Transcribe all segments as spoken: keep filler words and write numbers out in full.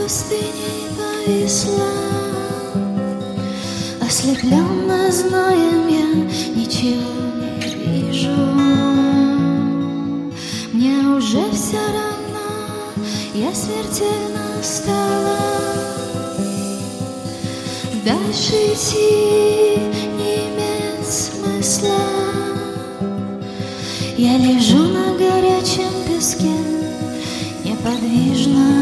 пустыней повисла. Ослепленно знаем, я ничего не вижу. Мне уже все равно, я смертельно устала. Дальше идти не имеет смысла. Я лежу на горячем песке неподвижно,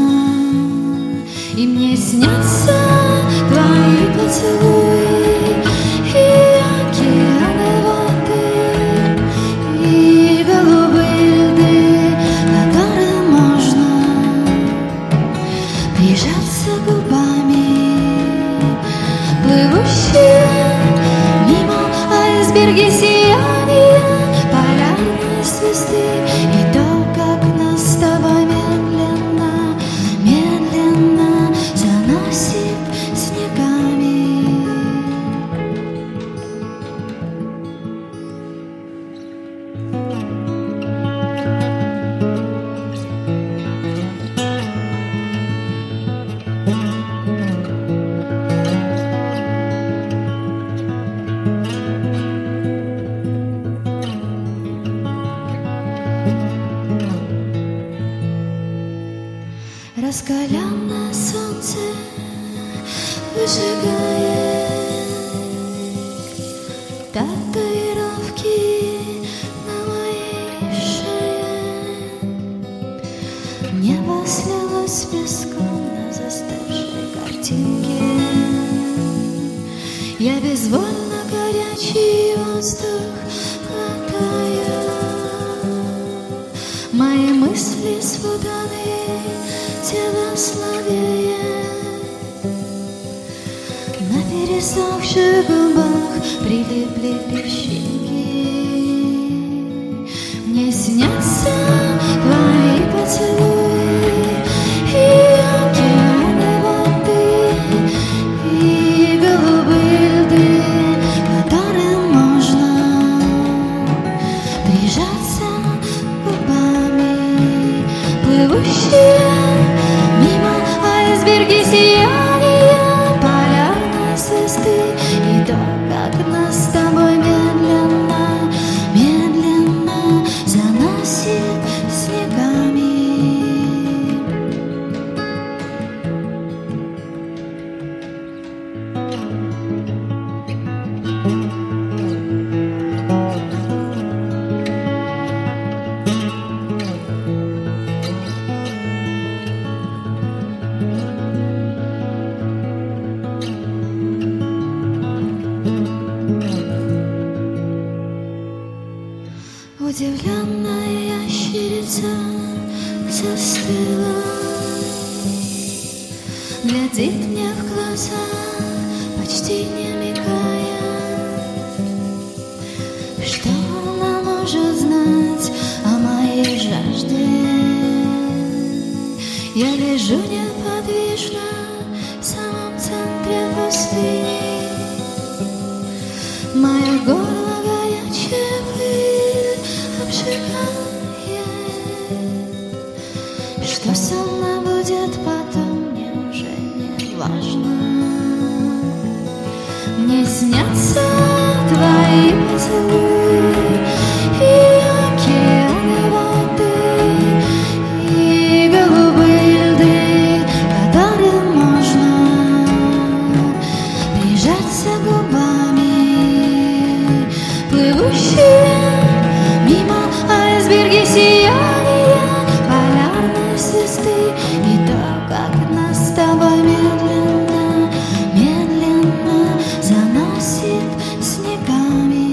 и мне снятся твои поцелуи и океаны воды, и голубые льды, к которым можно прижаться губами. Плывущие мимо айсберги сияния полярной звезды, и то, как нас с тобой медленно, медленно заносит снегами. Раскаленное солнце выжигает татуировки на моей шее. Небо слилось с песком на застывшей картинке. Я безвольно горячий воздух глотаю. Мои мысли спутаны, тело слабее. На пересохших губах прилипли песчинки. Мне снятся твои поцелуи и океаны воды, и голубые льды, к которым можно прижаться губами. Плывущие мимо айсберги сияния полярной звезды, и то, как нас с тобой медленно, медленно заносит снегами. Удивленная ящерица застыла, глядит мне в глаза, почти не мигая. Что она может знать о моей жажде? Я лежу неподвижно в самом центре пустыни. Мое горло горячее пыль обжигает. Что со мной будет потом, мне уже не важно. Мне снятся твои поцелуи и океаны воды, и голубые льды, к которым можно прижаться губами. Плывущие мимо айсберги сияния полярной звезды, и то, как нас с тобой медленно, медленно заносит снегами.